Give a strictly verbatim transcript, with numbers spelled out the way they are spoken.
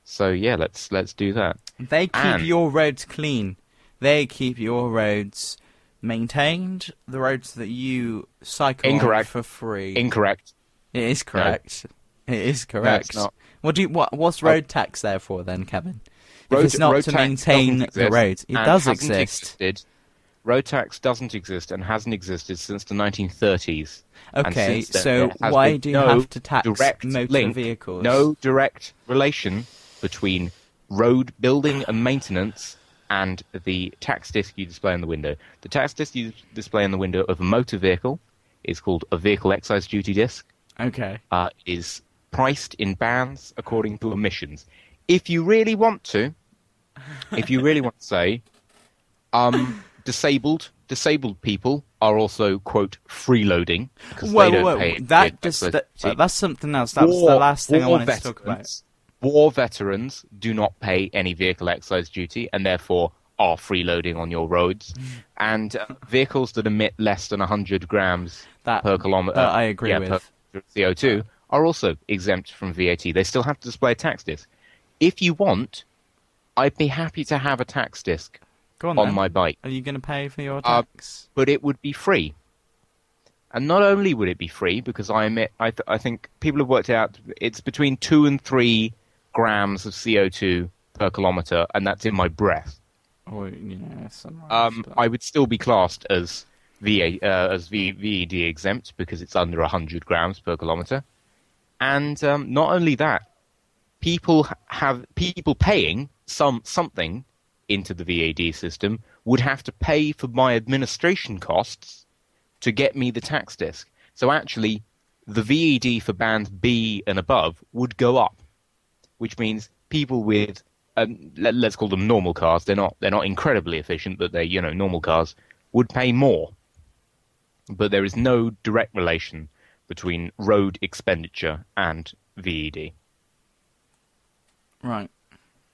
So yeah, let's let's do that. They keep And- your roads clean. They keep your roads maintained. The roads that you cycle Incorrect. on for free. Incorrect. It is correct. It is No, correct. it's not. What do you, what what's road tax there for then, Kevin? If Road- it's not road to tax maintain doesn't the exist roads, it and does hasn't exist. existed. Road tax doesn't exist and hasn't existed since the nineteen thirties. And Okay, since then, so there has why been do you no have to tax direct motor link, vehicles? No direct relation between road building and maintenance and the tax disc you display on the window. The tax disc you display on the window of a motor vehicle is called a vehicle excise duty disc. Okay. Uh, is priced in bands according to emissions. If you really want to, if you really want to say, um, disabled disabled people are also quote freeloading because Well, they don't well, pay. that the just excise that, duty. that's something else. That was the War- last thing I war wanted to talk about. veterans- War veterans do not pay any vehicle excise duty and therefore are freeloading on your roads. And uh, vehicles that emit less than one hundred grams That per kilometre, that I agree yeah, with. per C O two, are also exempt from V A T. They still have to display a tax disc. If you want, I'd be happy to have a tax disc Go on, on then. my bike, Are you going to pay for your Uh, tax? but it would be free. And not only would it be free, because I emit, I, th- I think people have worked out it's between two and three grams of C O two per kilometre, and that's in my breath. Or you know, sunrise, Um, but- I would still be classed as V A, uh, as v- VED exempt because it's under one hundred grams per kilometre. And um, not only that, people ha- have people paying some something into the V A D system would have to pay for my administration costs to get me the tax disc. So actually, the V E D for bands B and above would go up, which means people with um, let, let's call them normal cars. They're not they're not incredibly efficient, but they're you know normal cars would pay more. But there is no direct relation between road expenditure and V E D. Right.